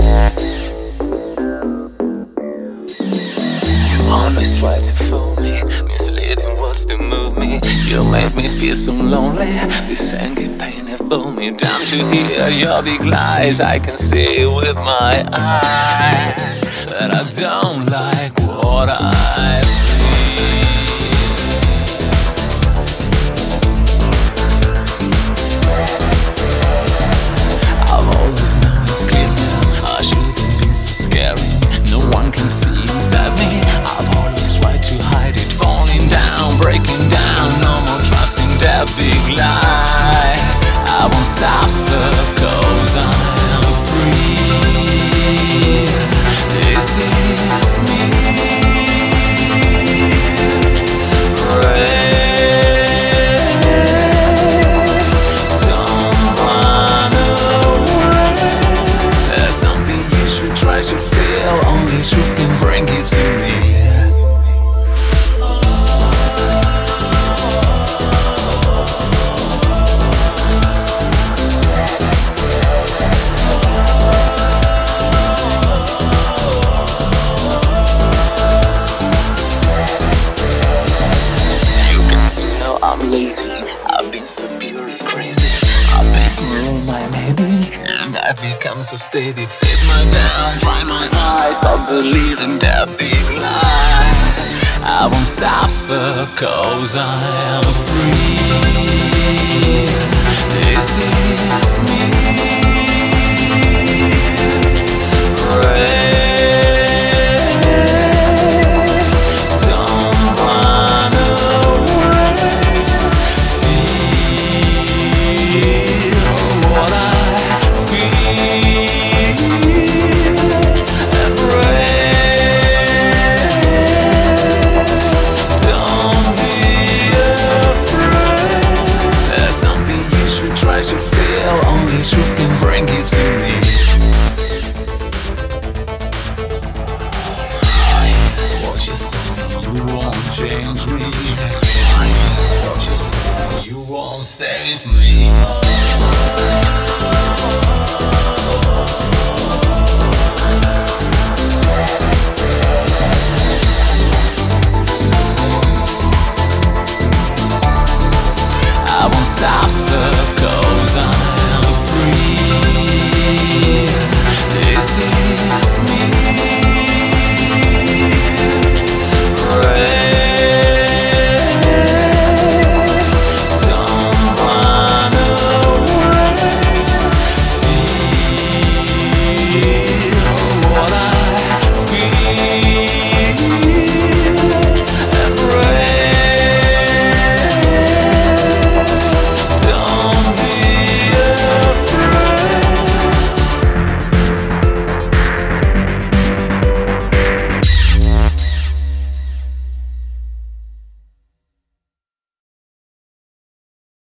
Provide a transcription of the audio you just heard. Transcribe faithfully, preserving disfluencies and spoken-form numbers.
Always try to fool me, misleading words to move me. You made me feel so lonely. This angry pain have pulled me down to hear your big lies. I can see with my eyes that I don't like what I see. I've always known it's clear now. I shouldn't be so scary. No one can see inside me. I've always tried to hide it, falling down, breaking down. No more trusting that big lie. I won't suffer 'cause I'm free. This is me. Don't run away. There's something you should try to feel. Only truth can bring it to me. I'm lazy, I've been so purely crazy. I've been through all my maybe, and I've become so steady. Face my down, dry my eyes, stop believing that big lie. I won't suffer 'cause I am free. This is